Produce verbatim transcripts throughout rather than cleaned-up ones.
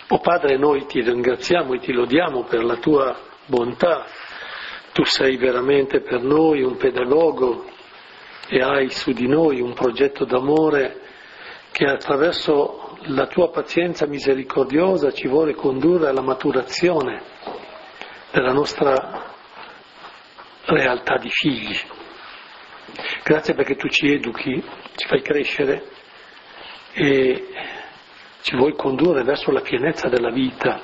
O Padre, noi ti ringraziamo e ti lodiamo per la tua bontà. Tu sei veramente per noi un pedagogo e hai su di noi un progetto d'amore che attraverso la tua pazienza misericordiosa ci vuole condurre alla maturazione della nostra realtà di figli. Grazie perché tu ci educhi, ci fai crescere e ci vuoi condurre verso la pienezza della vita.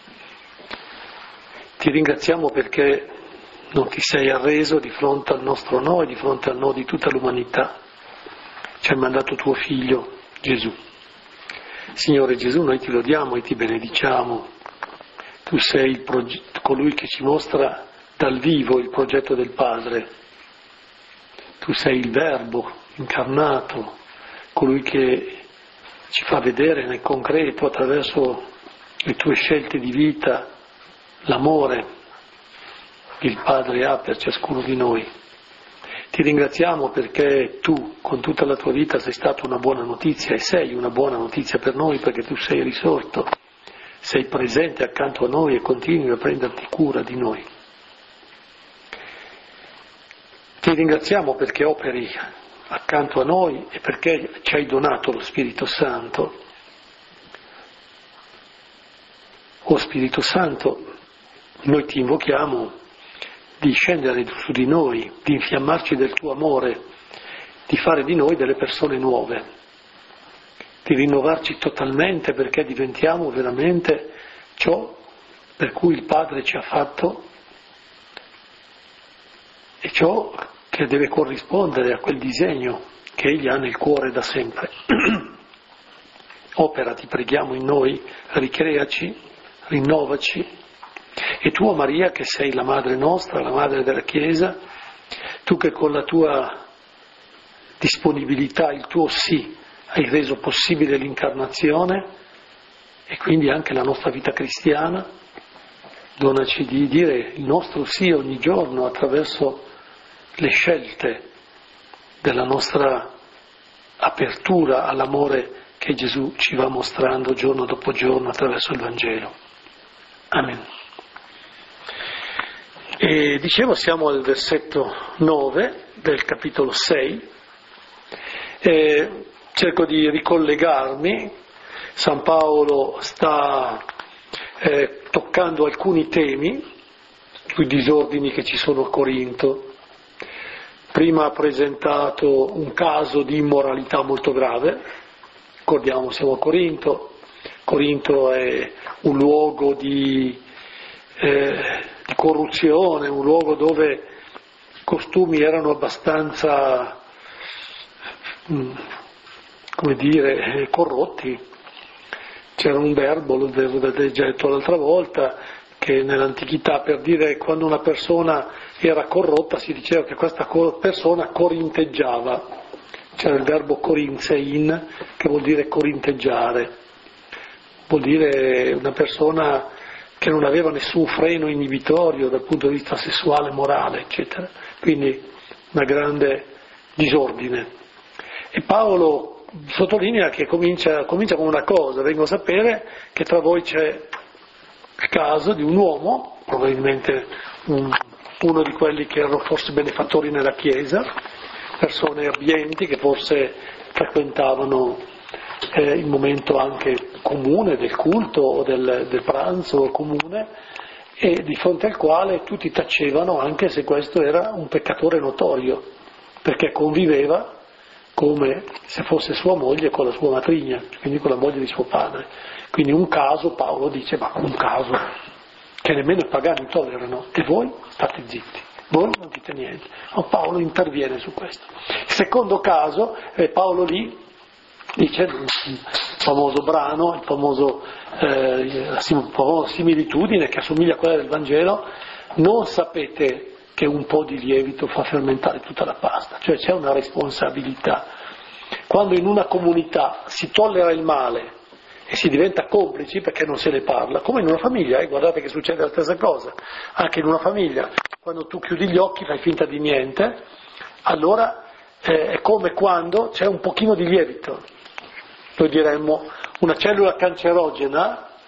Ti ringraziamo perché non ti sei arreso di fronte al nostro no e di fronte al no di tutta l'umanità. Ci hai mandato tuo figlio Gesù. Signore Gesù, noi ti lodiamo e ti benediciamo. Tu sei il progetto, colui che ci mostra dal vivo il progetto del Padre. Tu sei il Verbo incarnato, colui che ci fa vedere nel concreto, attraverso le tue scelte di vita, l'amore che il Padre ha per ciascuno di noi. Ti ringraziamo perché tu, con tutta la tua vita, sei stata una buona notizia e sei una buona notizia per noi perché tu sei risorto, sei presente accanto a noi e continui a prenderti cura di noi. Ti ringraziamo perché operi accanto a noi e perché ci hai donato lo Spirito Santo. O Spirito Santo, noi ti invochiamo di scendere su di noi, di infiammarci del tuo amore, di fare di noi delle persone nuove, di rinnovarci totalmente perché diventiamo veramente ciò per cui il Padre ci ha fatto e ciò che deve corrispondere a quel disegno che Egli ha nel cuore da sempre. Opera, ti preghiamo in noi, ricreaci, rinnovaci. E tu, Maria, che sei la Madre nostra, la Madre della Chiesa, tu che con la tua disponibilità, il tuo sì, hai reso possibile l'incarnazione e quindi anche la nostra vita cristiana, donaci di dire il nostro sì ogni giorno attraverso le scelte della nostra apertura all'amore che Gesù ci va mostrando giorno dopo giorno attraverso il Vangelo. Amen. E dicevo, siamo al versetto nove del capitolo sei, e cerco di ricollegarmi. San Paolo sta eh, toccando alcuni temi sui disordini che ci sono a Corinto. Prima ha presentato un caso di immoralità molto grave, ricordiamo siamo a Corinto, Corinto è un luogo di, eh, di corruzione, un luogo dove i costumi erano abbastanza, come dire, corrotti. C'era un verbo, lo avevo già detto l'altra volta, che nell'antichità per dire quando una persona era corrotta si diceva che questa persona corinteggiava. C'era il verbo corinzein, che vuol dire corinteggiare, vuol dire una persona che non aveva nessun freno inibitorio dal punto di vista sessuale, morale, eccetera. Quindi una grande disordine. E Paolo sottolinea che comincia, comincia con una cosa: vengo a sapere che tra voi c'è il caso di un uomo, probabilmente un, uno di quelli che erano forse benefattori nella Chiesa, persone abbienti che forse frequentavano eh, il momento anche comune del culto o del, del pranzo comune, e di fronte al quale tutti tacevano, anche se questo era un peccatore notorio, perché conviveva come se fosse sua moglie con la sua matrigna, quindi con la moglie di suo padre. Quindi un caso, Paolo dice, ma un caso che nemmeno i pagani tollerano, e voi state zitti, voi non dite niente. Ma Paolo interviene su questo. Il secondo caso, eh, Paolo lì dice, il famoso brano, il famoso, eh, la famosa similitudine che assomiglia a quella del Vangelo: non sapete che un po' di lievito fa fermentare tutta la pasta. Cioè c'è una responsabilità. Quando in una comunità si tollera il male e si diventa complici perché non se ne parla, come in una famiglia, eh? Guardate che succede la stessa cosa, anche in una famiglia, quando tu chiudi gli occhi, fai finta di niente, allora eh, è come quando c'è un pochino di lievito, noi diremmo una cellula cancerogena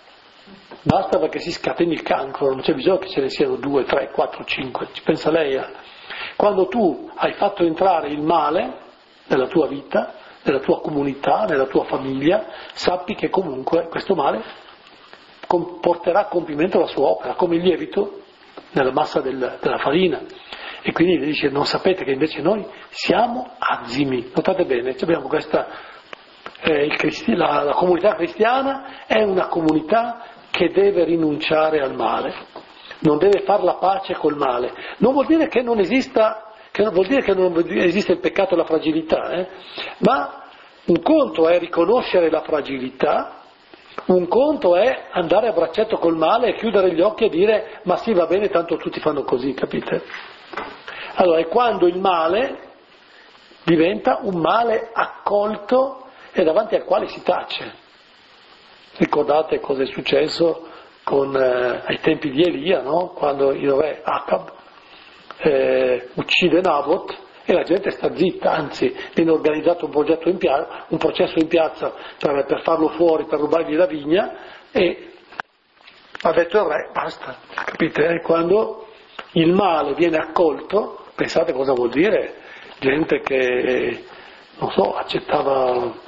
basta perché si scateni il cancro, non c'è bisogno che ce ne siano due, tre, quattro, cinque, ci pensa lei. Eh? Quando tu hai fatto entrare il male nella tua vita, nella tua comunità, nella tua famiglia, sappi che comunque questo male porterà a compimento la sua opera, come il lievito nella massa del, della farina. E quindi dice, non sapete che invece noi siamo azimi. Notate bene, abbiamo questa, eh, il cristi- la, la comunità cristiana è una comunità che deve rinunciare al male, non deve far la pace col male. Non vuol dire che non esista, che non vuol dire che non esiste il peccato e la fragilità, eh? Ma un conto è riconoscere la fragilità, un conto è andare a braccetto col male e chiudere gli occhi e dire ma sì, va bene, tanto tutti fanno così, capite? Allora è quando il male diventa un male accolto e davanti al quale si tace. Ricordate cosa è successo con, eh, ai tempi di Elia, no? Quando il re Acab eh, uccide Nabot e la gente sta zitta, anzi viene organizzato un, progetto in pia- un processo in piazza per, per farlo fuori, per rubargli la vigna, e ha detto il re basta, capite? E quando il male viene accolto, pensate cosa vuol dire? Gente che, non so, accettava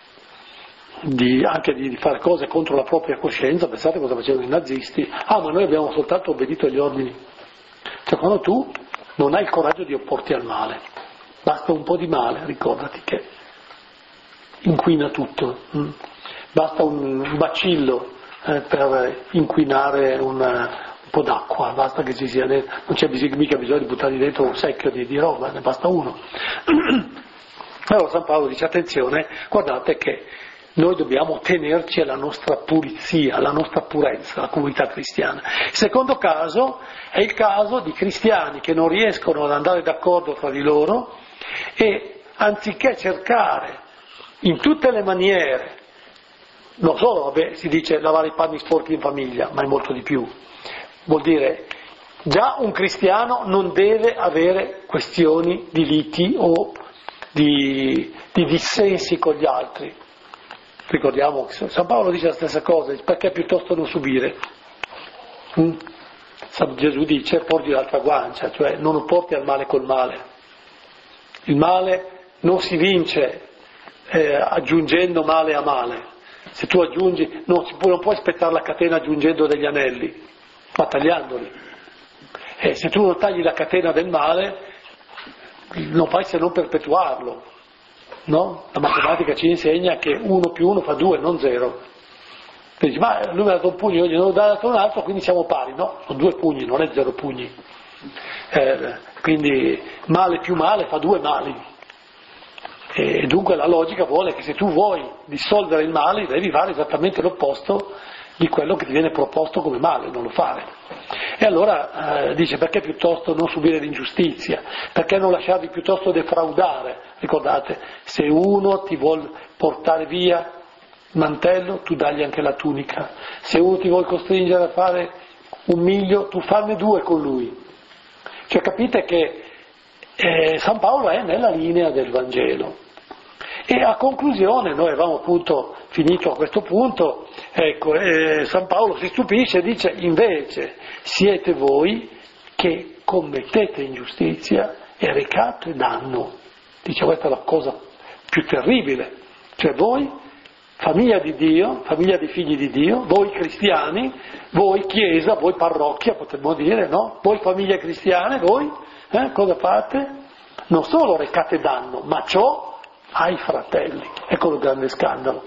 di, anche di, di fare cose contro la propria coscienza, pensate cosa facevano i nazisti. Ah, ma noi abbiamo soltanto obbedito agli ordini. Cioè quando tu non hai il coraggio di opporti al male, basta un po' di male, ricordati che inquina tutto, hm? Basta un, un bacillo eh, per inquinare una, un po' d'acqua, basta che ci sia dentro, non c'è mica bisogno di buttargli dentro un secchio di, di roba, ne basta uno. Allora San Paolo dice attenzione, guardate che noi dobbiamo tenerci alla nostra pulizia, alla nostra purezza, la comunità cristiana. Il secondo caso è il caso di cristiani che non riescono ad andare d'accordo tra di loro e anziché cercare in tutte le maniere, non solo, vabbè, si dice lavare i panni sporchi in famiglia, ma è molto di più. Vuol dire, già un cristiano non deve avere questioni di liti o di, di dissensi con gli altri. Ricordiamo che San Paolo dice la stessa cosa, perché piuttosto non subire? Mm? San Gesù dice porgi l'altra guancia, cioè non opporti al male col male. Il male non si vince eh, aggiungendo male a male. Se tu aggiungi, no, non puoi spezzare la catena aggiungendo degli anelli, ma tagliandoli. E se tu non tagli la catena del male, non fai se non perpetuarlo. No? La matematica ci insegna che uno più uno fa due, non zero. Dici, ma lui mi ha dato un pugno, io gli ho dato un altro, quindi siamo pari. No, sono due pugni, non è zero pugni. Eh, quindi male più male fa due mali. E dunque la logica vuole che se tu vuoi dissolvere il male devi fare esattamente l'opposto di quello che ti viene proposto come male, non lo fare. E allora eh, dice perché piuttosto non subire l'ingiustizia, perché non lasciarvi piuttosto defraudare. Ricordate, se uno ti vuol portare via il mantello, tu dagli anche la tunica. Se uno ti vuol costringere a fare un miglio, tu farne due con lui. Cioè capite che eh, San Paolo è nella linea del Vangelo. E a conclusione, noi avevamo appunto finito a questo punto, ecco, eh, San Paolo si stupisce e dice invece siete voi che commettete ingiustizia e recate danno. Dice questa è la cosa più terribile, cioè voi, famiglia di Dio, famiglia di figli di Dio, voi cristiani, voi chiesa, voi parrocchia potremmo dire, no? Voi famiglie cristiane, voi eh, cosa fate? Non solo recate danno, ma ciò ai fratelli. Ecco il grande scandalo.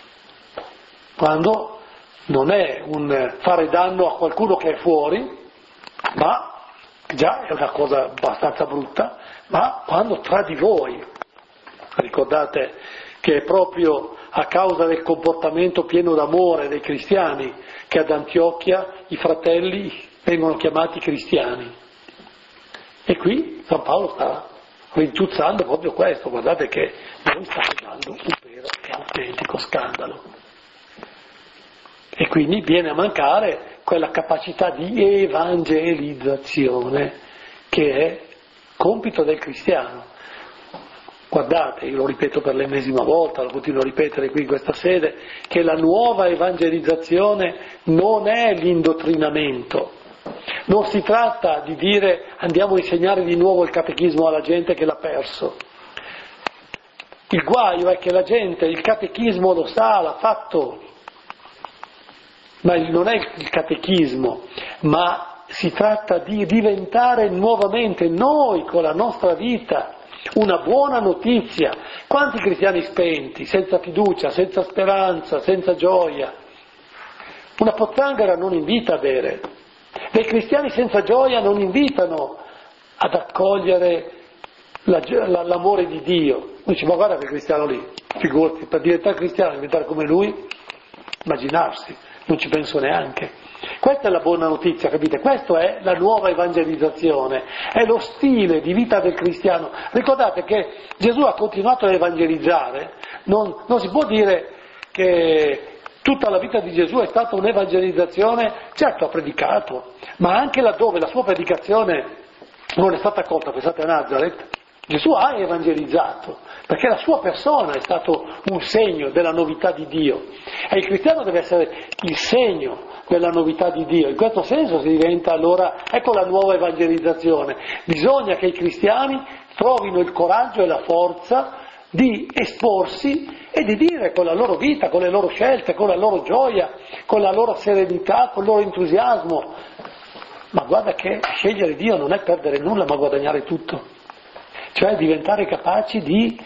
Quando non è un fare danno a qualcuno che è fuori, ma già è una cosa abbastanza brutta, ma quando tra di voi, ricordate che è proprio a causa del comportamento pieno d'amore dei cristiani che ad Antiochia i fratelli vengono chiamati cristiani. E qui San Paolo sta rintuzzando proprio questo, guardate che noi stiamo dando un vero e autentico scandalo. E quindi viene a mancare quella capacità di evangelizzazione che è compito del cristiano. Guardate, io lo ripeto per l'ennesima volta, lo continuo a ripetere qui in questa sede, che la nuova evangelizzazione non è l'indottrinamento. Non si tratta di dire andiamo a insegnare di nuovo il catechismo alla gente che l'ha perso. Il guaio è che la gente il catechismo lo sa, l'ha fatto, ma non è il catechismo, ma si tratta di diventare nuovamente noi con la nostra vita una buona notizia. Quanti cristiani spenti, senza fiducia, senza speranza, senza gioia? Una pozzanghera non invita a bere. Dei cristiani senza gioia non invitano ad accogliere la, la, l'amore di Dio. Noi dice, ma guarda quel cristiano lì, figurati, per diventare cristiano, diventare come lui, immaginarsi, non ci penso neanche. Questa è la buona notizia, capite? Questa è la nuova evangelizzazione, è lo stile di vita del cristiano. Ricordate che Gesù ha continuato a evangelizzare, non, non si può dire che tutta la vita di Gesù è stata un'evangelizzazione, certo ha predicato, ma anche laddove la sua predicazione non è stata accolta, pensate a Nazareth, Gesù ha evangelizzato, perché la sua persona è stato un segno della novità di Dio, e il cristiano deve essere il segno della novità di Dio. In questo senso si diventa allora, ecco la nuova evangelizzazione, bisogna che i cristiani trovino il coraggio e la forza di esporsi e di dire con la loro vita, con le loro scelte, con la loro gioia, con la loro serenità, con il loro entusiasmo, ma guarda che scegliere Dio non è perdere nulla ma guadagnare tutto, cioè diventare capaci di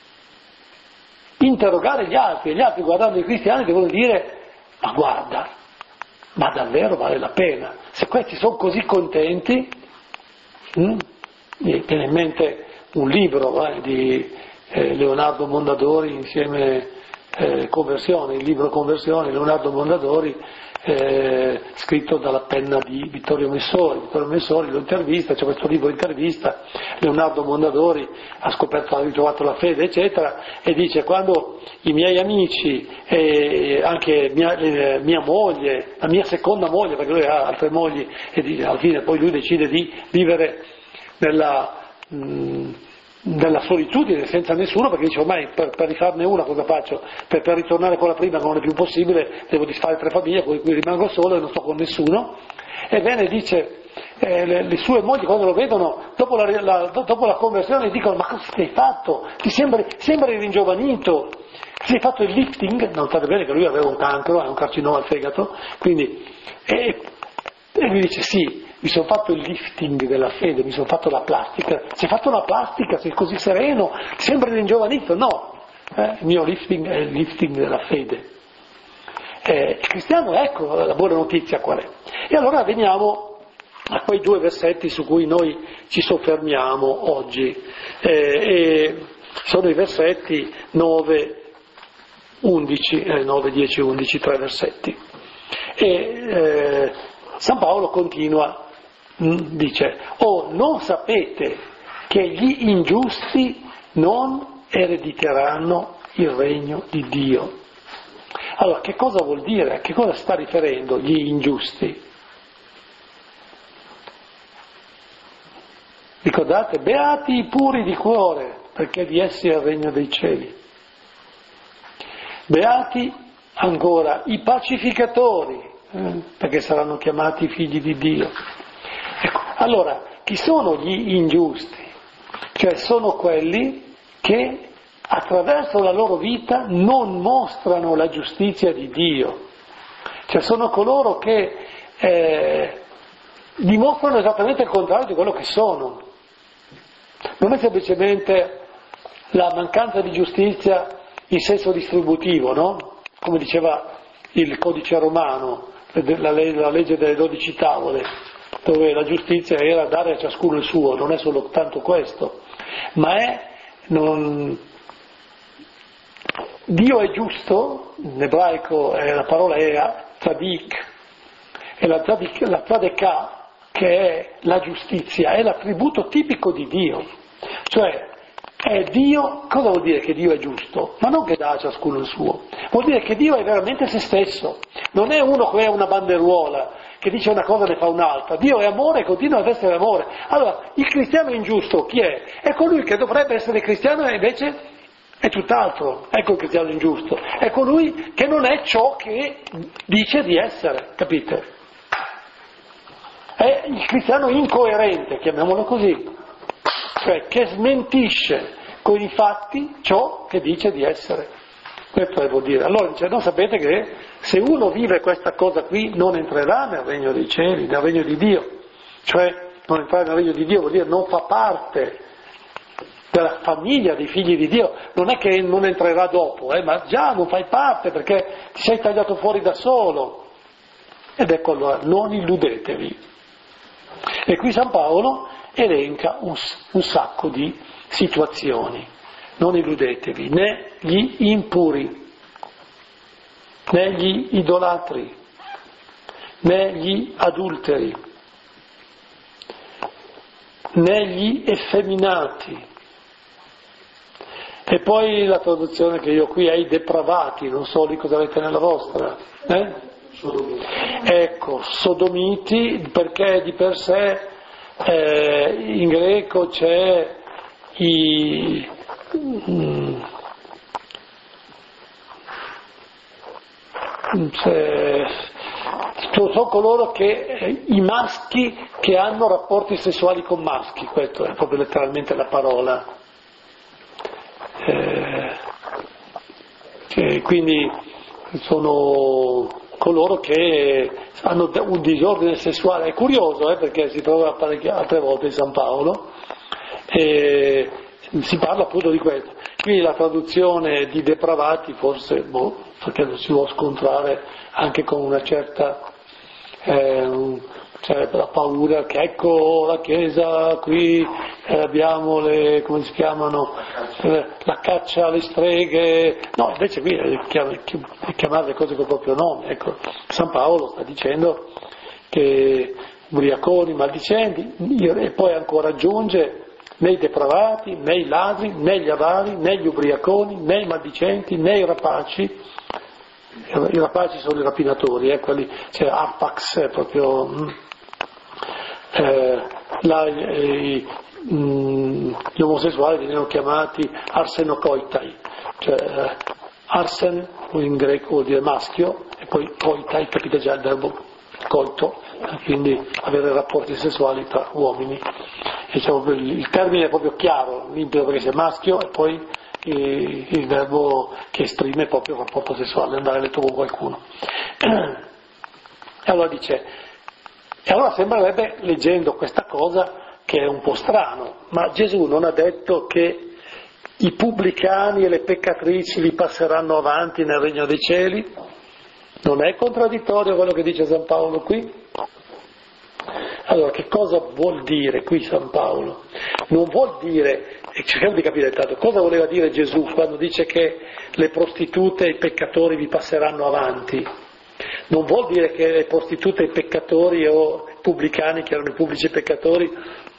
interrogare gli altri, e gli altri guardando i cristiani devono dire, ma guarda, ma davvero vale la pena, se questi sono così contenti, hm? mi viene in mente un libro eh, di eh, Leonardo Mondadori insieme eh, Conversione, il libro Conversione, Leonardo Mondadori, eh, scritto dalla penna di Vittorio Messori. Vittorio Messori lo intervista, c'è questo libro intervista, Leonardo Mondadori ha scoperto, ha ritrovato la fede eccetera, e dice quando i miei amici e anche mia, eh, mia moglie, la mia seconda moglie, perché lui ha altre mogli, e di, alla fine poi lui decide di vivere nella mh, della solitudine senza nessuno, perché dice ormai per, per rifarne una cosa faccio? Per, per ritornare con la prima non è più possibile, devo disfare tre famiglie, poi qui rimango solo e non sto con nessuno. Ebbene dice, eh, le, le sue mogli quando lo vedono dopo la, la, dopo la conversione gli dicono, ma cosa ti hai fatto? Ti sembri, sembri ringiovanito, ti hai fatto il lifting? Notate bene che lui aveva un cancro, è un carcinoma al fegato, quindi e, e lui dice sì, mi sono fatto il lifting della fede, mi sono fatto la plastica. Si è fatto la plastica, sei così sereno, sembri ringiovanito? No, eh, il mio lifting è il lifting della fede. Eh, il cristiano, ecco la buona notizia qual è. E allora veniamo a quei due versetti su cui noi ci soffermiamo oggi. Eh, e sono i versetti nove, undici, eh, nove, dieci, undici, tre versetti. E eh, San Paolo continua, dice, oh, non sapete che gli ingiusti non erediteranno il regno di Dio. Allora, che cosa vuol dire? A che cosa sta riferendo gli ingiusti? Ricordate, beati i puri di cuore, perché di essi è il regno dei cieli. Beati ancora i pacificatori, eh, perché saranno chiamati figli di Dio. Ecco, allora, chi sono gli ingiusti? Cioè sono quelli che attraverso la loro vita non mostrano la giustizia di Dio, cioè sono coloro che eh, dimostrano esattamente il contrario di quello che sono. Non è semplicemente la mancanza di giustizia in senso distributivo, no? Come diceva il codice romano, la legge delle dodici tavole, dove la giustizia era dare a ciascuno il suo, non è solo tanto questo, ma è non... Dio è giusto, in ebraico eh, la parola è tzadik, e la tzadik, la tzadekah, che è la giustizia, è l'attributo tipico di Dio, cioè è Dio. Cosa vuol dire che Dio è giusto? Ma non che dà a ciascuno il suo, vuol dire che Dio è veramente se stesso, non è uno che è una banderuola, che dice una cosa e ne fa un'altra. Dio è amore e continua ad essere amore. Allora, il cristiano ingiusto chi è? È colui che dovrebbe essere cristiano e invece è tutt'altro. Ecco il cristiano ingiusto. È colui che non è ciò che dice di essere, capite? È il cristiano incoerente, chiamiamolo così, cioè che smentisce con i fatti ciò che dice di essere. Questo vuol dire. Allora dice, no, sapete che se uno vive questa cosa qui non entrerà nel regno dei cieli, nel regno di Dio. Cioè non entrare nel regno di Dio vuol dire non fa parte della famiglia dei figli di Dio. Non è che non entrerà dopo, eh, ma già non fai parte perché ti sei tagliato fuori da solo. Ed ecco allora, non illudetevi. E qui San Paolo elenca un, un sacco di situazioni. Non illudetevi, né gli impuri, né gli idolatri, né gli adulteri, né gli effeminati. E poi la traduzione che io qui hai depravati, non so di cosa avete nella vostra. Eh? Sodomiti. Ecco, sodomiti, perché di per sé eh, in greco c'è i... Mm, cioè, sono coloro che eh, i maschi che hanno rapporti sessuali con maschi, questo è proprio letteralmente la parola. Eh, che quindi sono coloro che hanno un disordine sessuale. È curioso eh, perché si trova altre volte in San Paolo e si parla appunto di questo. Qui la traduzione di depravati forse, boh, perché non si può scontrare anche con una certa eh, cioè la paura che ecco la Chiesa qui eh, abbiamo le, come si chiamano, eh, la caccia alle streghe. No, invece qui è chiamare le cose col proprio nome. Ecco, San Paolo sta dicendo che ubriaconi, maldicenti, e poi ancora aggiunge né i depravati, né i ladri, né gli avari, né gli ubriaconi, né i maldicenti, né i rapaci. I rapaci sono i rapinatori, eh, quelli, cioè arpax è proprio mm, eh, la, eh, mm, gli omosessuali venivano chiamati arsenokoitai, cioè eh, arsen in greco vuol dire maschio e poi koitai, capite già il verbo coito, eh, quindi avere rapporti sessuali tra uomini. E diciamo, il termine è proprio chiaro, limpido perché c'è maschio e poi eh, il verbo che esprime proprio il rapporto sessuale, andare a letto con qualcuno. E allora dice, e allora sembrerebbe, leggendo questa cosa, che è un po' strano, ma Gesù non ha detto che i pubblicani e le peccatrici li passeranno avanti nel regno dei cieli? Non è contraddittorio quello che dice San Paolo qui? Allora, che cosa vuol dire qui San Paolo? Non vuol dire, e cerchiamo di capire tanto, cosa voleva dire Gesù quando dice che le prostitute e i peccatori vi passeranno avanti? Non vuol dire che le prostitute e i peccatori o i pubblicani, che erano i pubblici peccatori,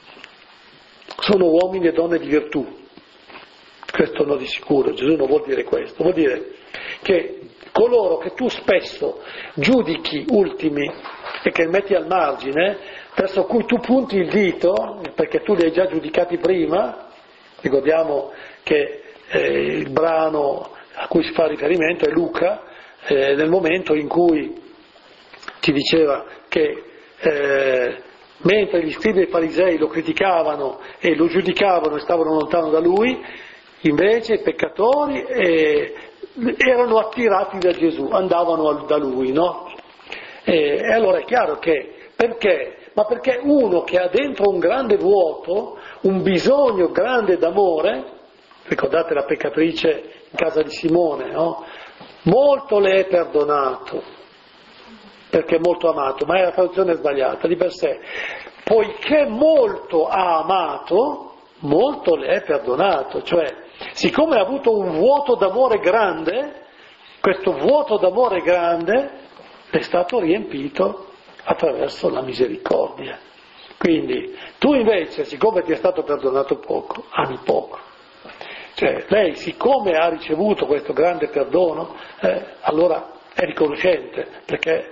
sono uomini e donne di virtù. Questo no di sicuro, Gesù non vuol dire questo, vuol dire che coloro che tu spesso giudichi ultimi e che metti al margine, verso cui tu punti il dito, perché tu li hai già giudicati prima, ricordiamo che eh, il brano a cui si fa riferimento è Luca, eh, nel momento in cui ci diceva che eh, mentre gli scribi e i farisei lo criticavano e lo giudicavano e stavano lontano da lui, invece i peccatori eh, erano attirati da Gesù, andavano da lui, no? E, e allora è chiaro che, perché? Ma perché uno che ha dentro un grande vuoto, un bisogno grande d'amore, ricordate la peccatrice in casa di Simone, no? Molto le è perdonato, perché è molto amato, ma è la traduzione sbagliata di per sé. Poiché molto ha amato, molto le è perdonato, cioè siccome ha avuto un vuoto d'amore grande, questo vuoto d'amore grande è stato riempito attraverso la misericordia. Quindi tu invece, siccome ti è stato perdonato poco, ami poco. Cioè lei, siccome ha ricevuto questo grande perdono, eh, allora è riconoscente, perché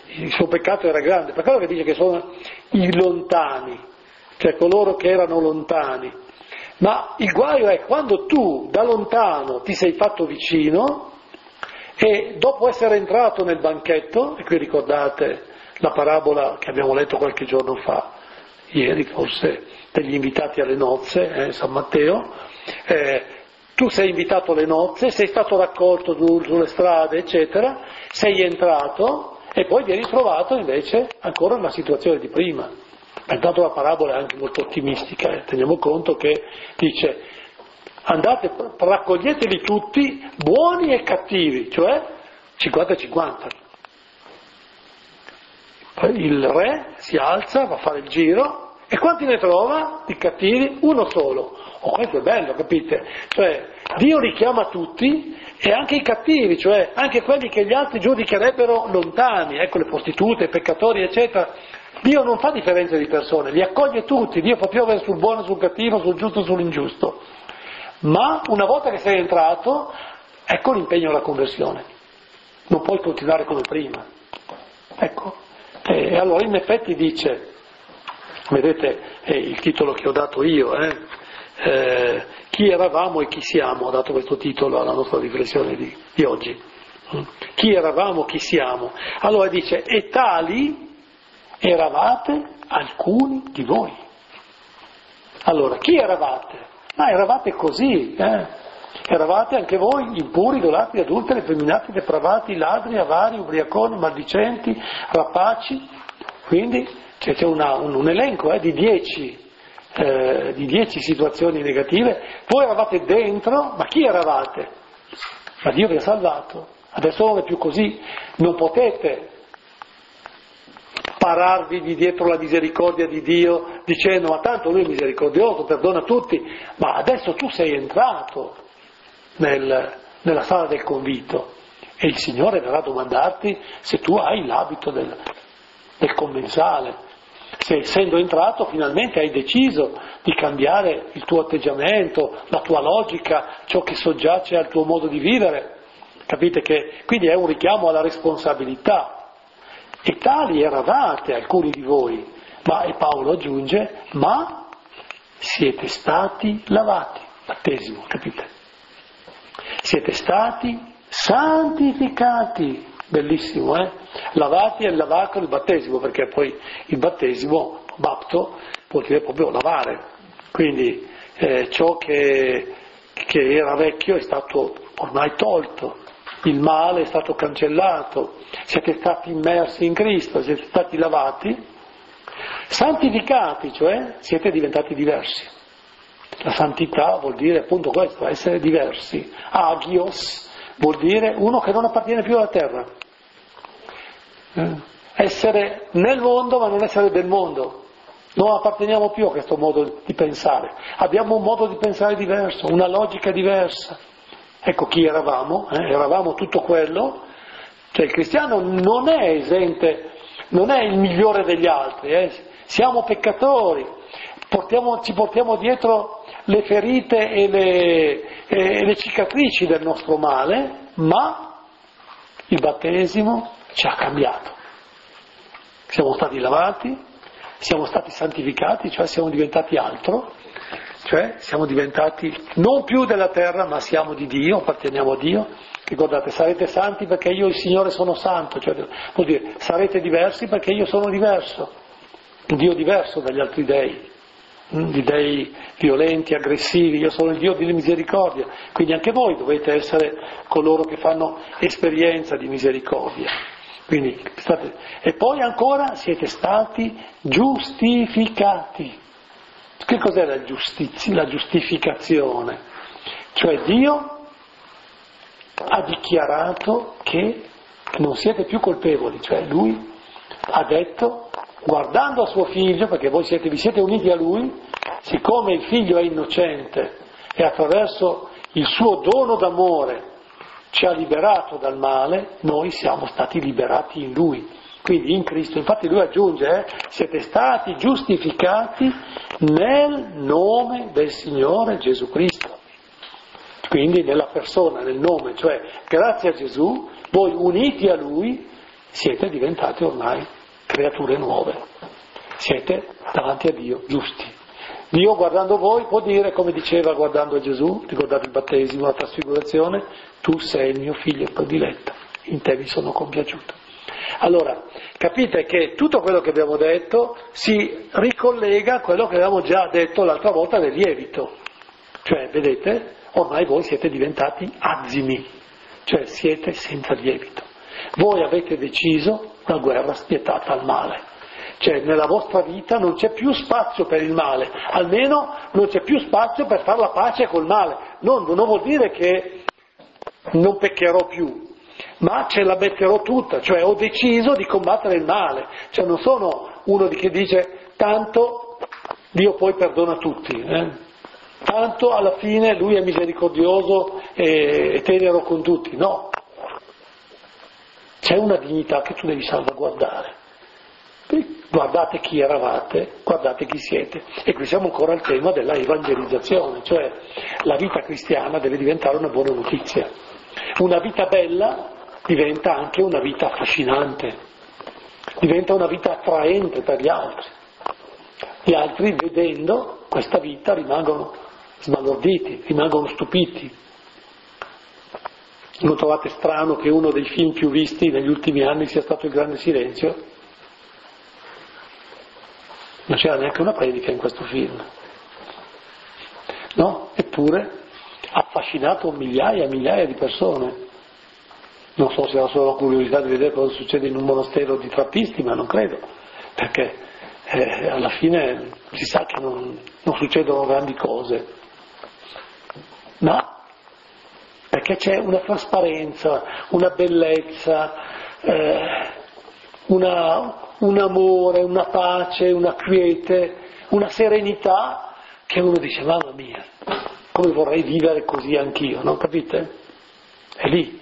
il suo peccato era grande, per quello che dice che sono i lontani, cioè coloro che erano lontani. Ma il guaio è quando tu da lontano ti sei fatto vicino e dopo essere entrato nel banchetto, e qui ricordate la parabola che abbiamo letto qualche giorno fa, ieri forse, degli invitati alle nozze, eh, San Matteo, eh, tu sei invitato alle nozze, sei stato raccolto tu, sulle strade, eccetera, sei entrato e poi vieni trovato invece ancora nella situazione di prima. Intanto la parabola è anche molto ottimistica, eh. Teniamo conto che dice andate, raccoglieteli tutti, buoni e cattivi, cioè cinquanta e cinquanta. Il re si alza, va a fare il giro, e quanti ne trova di cattivi? Uno solo. Oh, questo è bello, capite? Cioè, Dio li chiama tutti, e anche i cattivi, cioè anche quelli che gli altri giudicherebbero lontani, ecco le prostitute, i peccatori, eccetera. Dio non fa differenza di persone, li accoglie tutti, Dio fa piovere sul buono, sul cattivo, sul giusto e sull'ingiusto. Ma una volta che sei entrato, ecco l'impegno alla conversione. Non puoi continuare come prima. Ecco. E allora in effetti dice, vedete è il titolo che ho dato io, eh? Eh, chi eravamo e chi siamo, ho dato questo titolo alla nostra riflessione di, di oggi. Chi eravamo, chi siamo. Allora dice, e tali eravate alcuni di voi. Allora, chi eravate? Ma eravate così, eh? Eravate anche voi impuri, idolatri, adulteri, effeminati, depravati, ladri, avari, ubriaconi, maldicenti, rapaci. Quindi cioè, c'è una, un, un elenco eh, di dieci eh, di dieci situazioni negative. Voi eravate dentro, ma chi eravate? Ma Dio vi ha salvato. Adesso non è più così. Non potete pararvi di dietro la misericordia di Dio dicendo ma tanto lui è misericordioso, perdona tutti, ma adesso tu sei entrato nel, nella sala del convito e il Signore verrà a domandarti se tu hai l'abito del, del commensale, se essendo entrato finalmente hai deciso di cambiare il tuo atteggiamento, la tua logica, ciò che soggiace al tuo modo di vivere. Capite che quindi è un richiamo alla responsabilità. E tali eravate alcuni di voi, ma, e Paolo aggiunge, ma siete stati lavati, battesimo, capite? Siete stati santificati, bellissimo, eh? Lavati è il lavato il battesimo, perché poi il battesimo, bapto, vuol dire proprio lavare, quindi eh, ciò che, che era vecchio è stato ormai tolto. Il male è stato cancellato, siete stati immersi in Cristo, siete stati lavati, santificati, cioè siete diventati diversi. La santità vuol dire appunto questo, essere diversi. Agios vuol dire uno che non appartiene più alla terra. Eh? Essere nel mondo ma non essere del mondo. Non apparteniamo più a questo modo di pensare. Abbiamo un modo di pensare diverso, una logica diversa. Ecco chi eravamo, eh? Eravamo tutto quello, cioè il cristiano non è esente, non è il migliore degli altri, eh? Siamo peccatori, portiamo, ci portiamo dietro le ferite e le, e le cicatrici del nostro male, ma il battesimo ci ha cambiato. Siamo stati lavati, siamo stati santificati, cioè siamo diventati altro. Cioè siamo diventati non più della terra ma siamo di Dio, apparteniamo a Dio. Ricordate, sarete santi perché io il Signore sono santo, cioè vuol dire sarete diversi perché io sono diverso, un Dio diverso dagli altri dei, di dei violenti, aggressivi, io sono il Dio di misericordia, quindi anche voi dovete essere coloro che fanno esperienza di misericordia. Quindi, state... E poi ancora siete stati giustificati. Che cos'è la giustizia, la giustificazione? Cioè Dio ha dichiarato che non siete più colpevoli, cioè Lui ha detto, guardando a suo figlio, perché voi siete, vi siete uniti a Lui, siccome il figlio è innocente e attraverso il suo dono d'amore ci ha liberato dal male, noi siamo stati liberati in Lui. Quindi in Cristo, infatti lui aggiunge, eh, siete stati giustificati nel nome del Signore Gesù Cristo. Quindi nella persona, nel nome, cioè grazie a Gesù, voi uniti a Lui siete diventati ormai creature nuove, siete davanti a Dio giusti. Dio guardando voi può dire, come diceva guardando Gesù, ricordate il battesimo, la trasfigurazione, tu sei il mio figlio prediletto, in te mi sono compiaciuto. Allora, capite che tutto quello che abbiamo detto si ricollega a quello che avevamo già detto l'altra volta del lievito. Cioè, vedete, ormai voi siete diventati azimi, cioè siete senza lievito. Voi avete deciso una guerra spietata al male. Cioè, nella vostra vita non c'è più spazio per il male, almeno non c'è più spazio per fare la pace col male. Non, non vuol dire che non peccherò più, ma ce la metterò tutta, cioè ho deciso di combattere il male. Cioè non sono uno che dice tanto Dio poi perdona tutti, eh? Tanto alla fine Lui è misericordioso e, e tenero con tutti. No, c'è una dignità che tu devi salvaguardare. Guardate chi eravate, guardate chi siete. E qui siamo ancora al tema della evangelizzazione, cioè la vita cristiana deve diventare una buona notizia. Una vita bella diventa anche una vita affascinante, diventa una vita attraente per gli altri. Gli altri, vedendo questa vita, rimangono sbalorditi, rimangono stupiti. Non trovate strano che uno dei film più visti negli ultimi anni sia stato Il Grande Silenzio? Non c'era neanche una predica in questo film, no? Eppure ha affascinato migliaia e migliaia di persone. Non so se era solo la curiosità di vedere cosa succede in un monastero di trappisti, ma non credo, perché eh, alla fine si sa che non, non succedono grandi cose, ma perché c'è una trasparenza, una bellezza, eh, una... un amore, una pace, una quiete, una serenità che uno dice, mamma mia, come vorrei vivere così anch'io, non capite? È lì.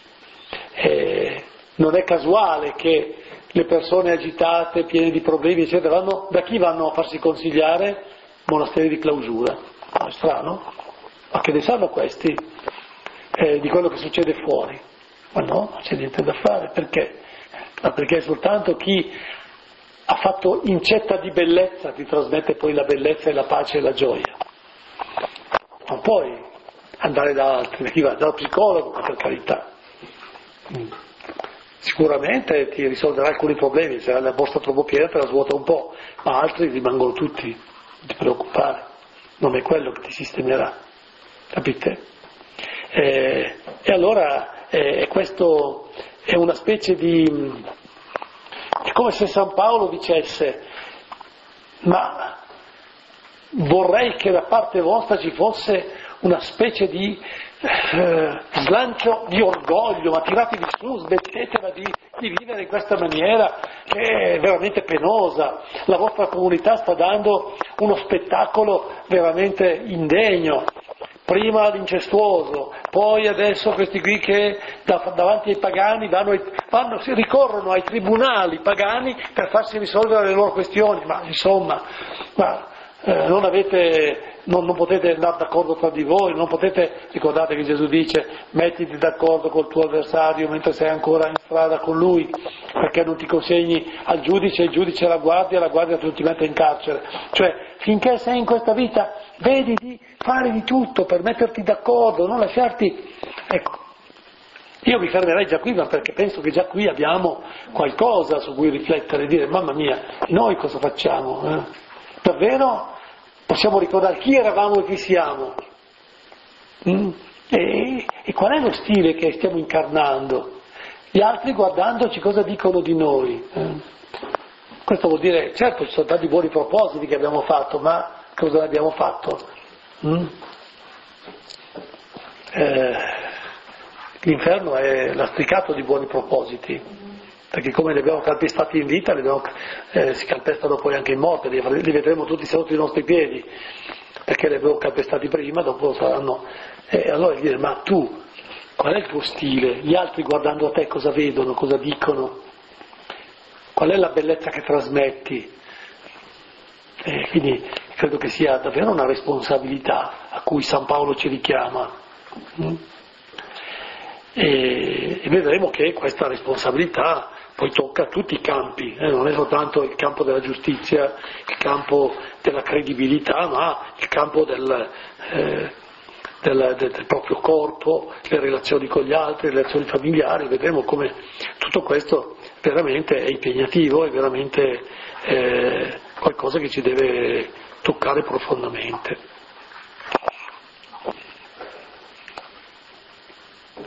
E non è casuale che le persone agitate, piene di problemi, eccetera, vanno, da chi vanno a farsi consigliare? Monasteri di clausura. No, è strano? Ma che ne sanno questi eh, di quello che succede fuori? Ma no, non c'è niente da fare, perché? Ma perché soltanto chi ha fatto incetta di bellezza ti trasmette poi la bellezza e la pace e la gioia. Non puoi andare da altri, chi va dallo psicologo, per carità. Sicuramente ti risolverà alcuni problemi, se la borsa è troppo piena te la svuota un po', ma altri rimangono tutti, non ti preoccupare, non è quello che ti sistemerà, capite? E, e allora eh, questo è una specie di... è come se San Paolo dicesse, ma vorrei che da parte vostra ci fosse una specie di eh, slancio di orgoglio, ma tiratevi su, smettetela di, di vivere in questa maniera che è veramente penosa. La vostra comunità sta dando uno spettacolo veramente indegno. Prima l'incestuoso, poi adesso questi qui che davanti ai pagani vanno, ai, vanno, si ricorrono ai tribunali pagani per farsi risolvere le loro questioni, ma insomma, ma, eh, non avete, non, non potete andare d'accordo tra di voi, non potete, ricordate che Gesù dice, mettiti d'accordo col tuo avversario mentre sei ancora in strada con lui, perché non ti consegni al giudice, il giudice alla guardia, la guardia non ti mette in carcere. Cioè, finché sei in questa vita, vedi di fare di tutto per metterti d'accordo, non lasciarti... Ecco, io mi fermerei già qui, ma perché penso che già qui abbiamo qualcosa su cui riflettere e dire, mamma mia, noi cosa facciamo? Eh? Davvero possiamo ricordare chi eravamo e chi siamo? Mm? E, e qual è lo stile che stiamo incarnando? Gli altri guardandoci cosa dicono di noi? Eh? Questo vuol dire, certo ci sono tanti buoni propositi che abbiamo fatto, ma cosa ne abbiamo fatto? Mm? Eh, l'inferno è lastricato di buoni propositi, perché come li abbiamo calpestati in vita, li abbiamo, eh, si calpestano poi anche in morte, li, li vedremo tutti sotto i nostri piedi, perché li abbiamo calpestati prima, dopo saranno... E allora dire, ma tu, qual è il tuo stile? Gli altri guardando a te cosa vedono, cosa dicono? Qual è la bellezza che trasmetti? E quindi credo che sia davvero una responsabilità a cui San Paolo ci richiama. E, e vedremo che questa responsabilità poi tocca tutti i campi, eh, non è soltanto il campo della giustizia, il campo della credibilità, ma il campo del, eh, del, del, del proprio corpo, le relazioni con gli altri, le relazioni familiari. Vedremo come tutto questo veramente è impegnativo, è veramente eh, qualcosa che ci deve toccare profondamente.